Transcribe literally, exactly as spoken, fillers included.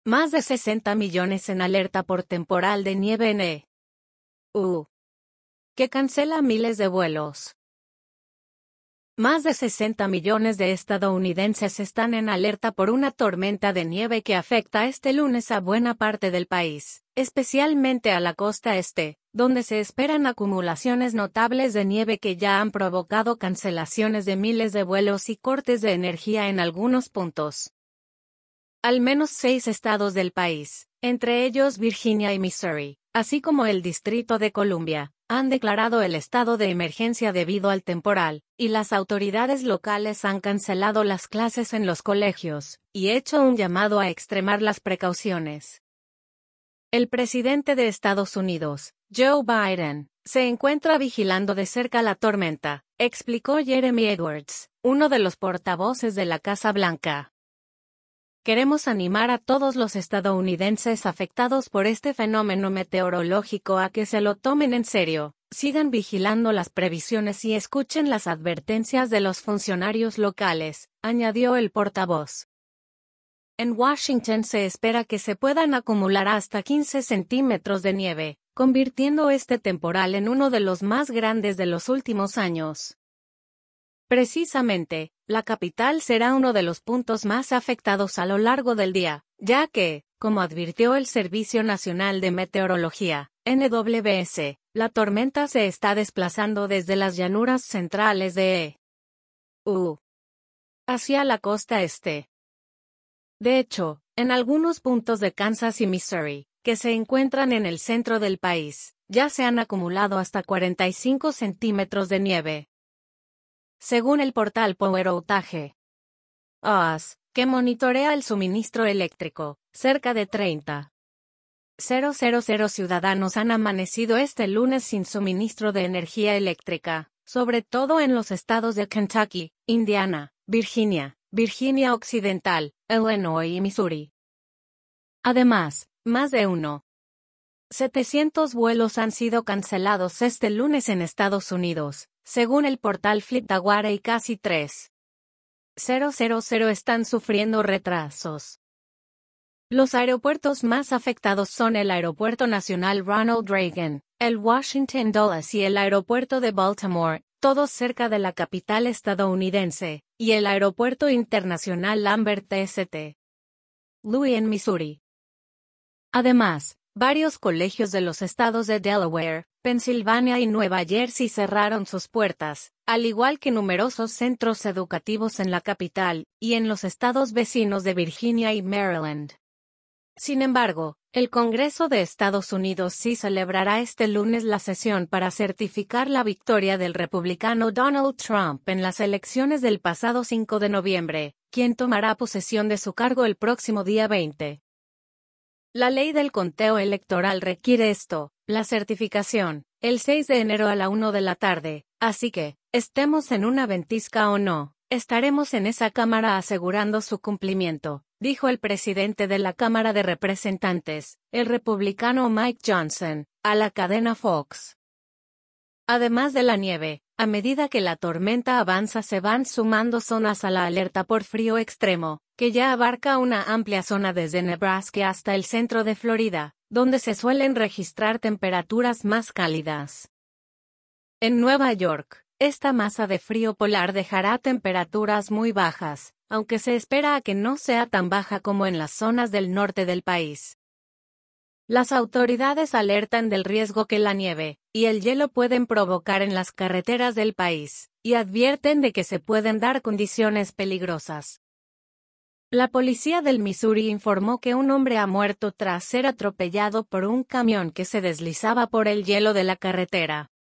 Más de sesenta millones en alerta por temporal de nieve en E U, que cancela miles de vuelos. Más de sesenta millones de estadounidenses están en alerta por una tormenta de nieve que afecta este lunes a buena parte del país, especialmente a la costa este, donde se esperan acumulaciones notables de nieve que ya han provocado cancelaciones de miles de vuelos y cortes de energía en algunos puntos. Al menos seis estados del país, entre ellos Virginia y Missouri, así como el Distrito de Columbia, han declarado el estado de emergencia debido al temporal, y las autoridades locales han cancelado las clases en los colegios, y hecho un llamado a extremar las precauciones. El presidente de Estados Unidos, Joe Biden, se encuentra vigilando de cerca la tormenta, explicó Jeremy Edwards, uno de los portavoces de la Casa Blanca. Queremos animar a todos los estadounidenses afectados por este fenómeno meteorológico a que se lo tomen en serio, sigan vigilando las previsiones y escuchen las advertencias de los funcionarios locales, añadió el portavoz. En Washington se espera que se puedan acumular hasta quince centímetros de nieve, convirtiendo este temporal en uno de los más grandes de los últimos años. Precisamente, la capital será uno de los puntos más afectados a lo largo del día, ya que, como advirtió el Servicio Nacional de Meteorología, N W S, la tormenta se está desplazando desde las llanuras centrales de E U hacia la costa este. De hecho, en algunos puntos de Kansas y Missouri, que se encuentran en el centro del país, ya se han acumulado hasta cuarenta y cinco centímetros de nieve. Según el portal Power Outage Oz, que monitorea el suministro eléctrico, cerca de treinta mil ciudadanos han amanecido este lunes sin suministro de energía eléctrica, sobre todo en los estados de Kentucky, Indiana, Virginia, Virginia Occidental, Illinois y Missouri. Además, más de uno. setecientos vuelos han sido cancelados este lunes en Estados Unidos, según el portal FlightAware, y casi tres mil están sufriendo retrasos. Los aeropuertos más afectados son el Aeropuerto Nacional Ronald Reagan, el Washington Dulles y el Aeropuerto de Baltimore, todos cerca de la capital estadounidense, y el Aeropuerto Internacional Lambert St. Louis en Missouri. Además, varios colegios de los estados de Delaware, Pensilvania y Nueva Jersey cerraron sus puertas, al igual que numerosos centros educativos en la capital, y en los estados vecinos de Virginia y Maryland. Sin embargo, el Congreso de Estados Unidos sí celebrará este lunes la sesión para certificar la victoria del republicano Donald Trump en las elecciones del pasado cinco de noviembre, quien tomará posesión de su cargo el próximo día veinte. La ley del conteo electoral requiere esto, la certificación, el seis de enero a la una de la tarde, así que, estemos en una ventisca o no, estaremos en esa Cámara asegurando su cumplimiento, dijo el presidente de la Cámara de Representantes, el republicano Mike Johnson, a la cadena Fox. Además de la nieve, a medida que la tormenta avanza se van sumando zonas a la alerta por frío extremo, que ya abarca una amplia zona desde Nebraska hasta el centro de Florida, donde se suelen registrar temperaturas más cálidas. En Nueva York, esta masa de frío polar dejará temperaturas muy bajas, aunque se espera a que no sea tan baja como en las zonas del norte del país. Las autoridades alertan del riesgo que la nieve y el hielo pueden provocar en las carreteras del país, y advierten de que se pueden dar condiciones peligrosas. La policía del Missouri informó que un hombre ha muerto tras ser atropellado por un camión que se deslizaba por el hielo de la carretera.